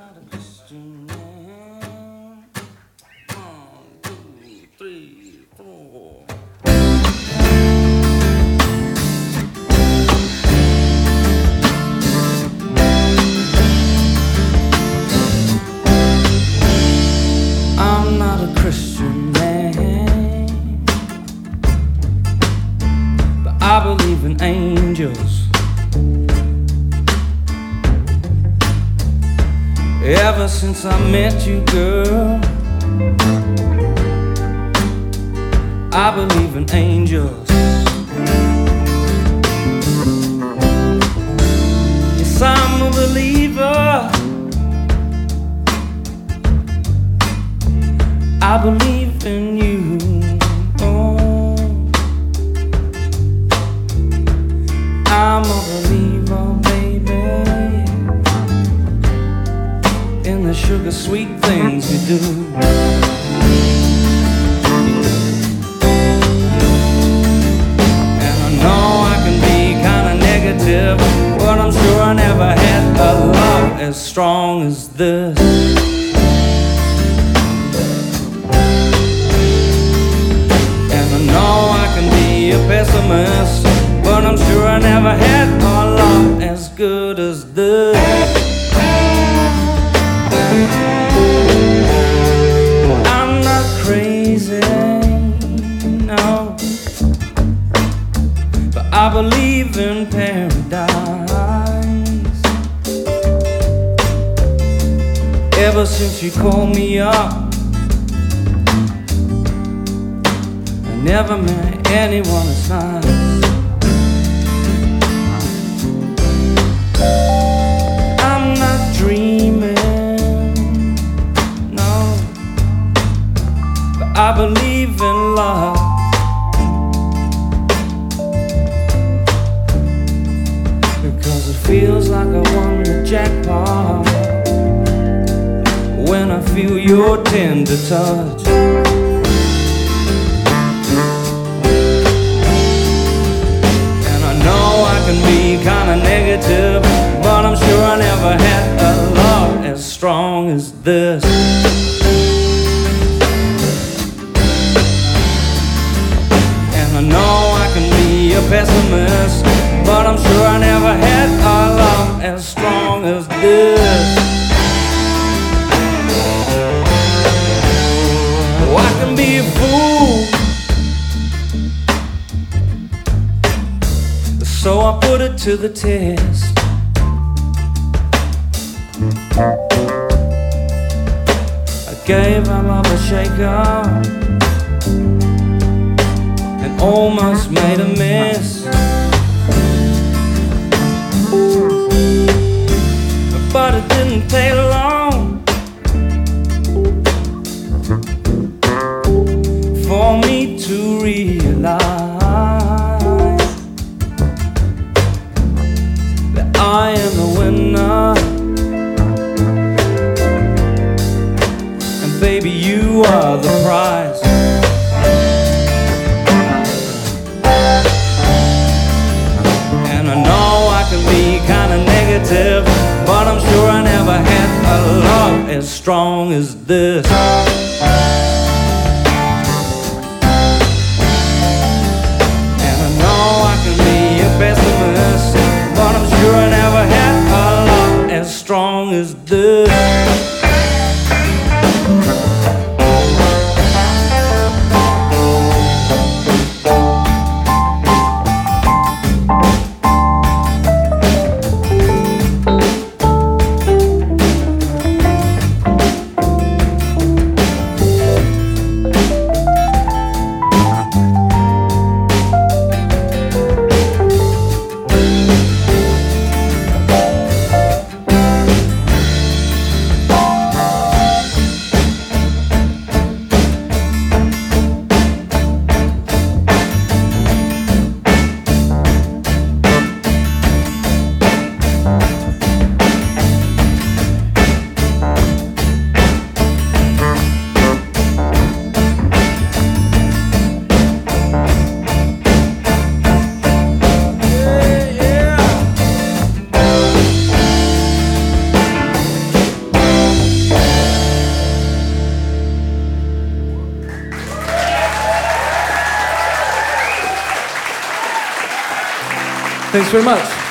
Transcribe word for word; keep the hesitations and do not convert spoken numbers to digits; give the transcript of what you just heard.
not a Christian man. One, two, three, four. I'm not a Christian man, but I believe in angels. Ever since I met you, girl, I believe in angels. Yes, I'm a believer. I believe in you. Oh, I'm a believer, baby, in the sugar sweet things you do. And I know I can be kinda negative, but I'm sure I never had a love as strong as this. And I know I can be a pessimist, but I'm sure I never had a love as good as this. I'm not crazy, no, but I believe in paradise. Ever since you called me up, I never met anyone as nice. I'm not dreaming, I believe in love. Because it feels like I won the jackpot when I feel your tender touch. And I know I can be kinda negative, but I'm sure I never had a love as strong as this. I know I can be a pessimist, but I'm sure I never had a love as strong as this. Oh, I can be a fool, so I put it to the test. I gave my love a shake-up, almost made a mess, but it didn't take long for me to realize that I am the winner, and baby, you are the prize. Be kinda negative, but I'm sure I never had a love as strong as this. And I know I can be a pessimist, but I'm sure I never had a love as strong as this. Thanks very much.